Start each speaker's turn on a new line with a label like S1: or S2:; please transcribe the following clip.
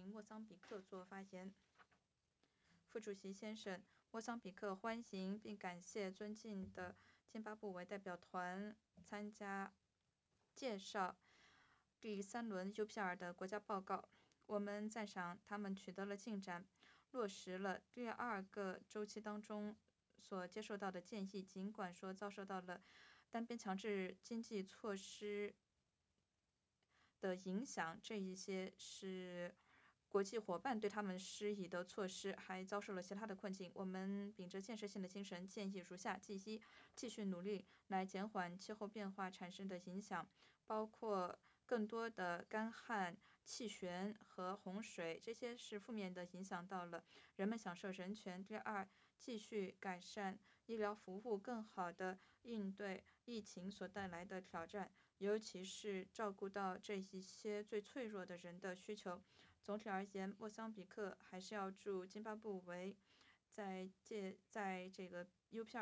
S1: 请莫桑比克做发言。副主席先生，莫桑比克欢迎并感谢尊敬的津巴布韦代表团参加介绍第3轮 UPR 的国家报告。我们赞赏他们取得了进展，落实了第2个周期当中所接受到的建议，尽管说遭受到了单边强制经济措施的影响，这一些是国际伙伴对他们施以的措施，还遭受了其他的困境。我们秉着建设性的精神，建议如下：第一，继续努力来减缓气候变化产生的影响，包括更多的干旱、气旋和洪水，这些是负面的影响到了人们享受人权。第二，继续改善医疗服务，更好地应对疫情所带来的挑战，尤其是照顾到这一些最脆弱的人的需求。总体而言，莫桑比克还是要祝津巴布韦在这个 UPR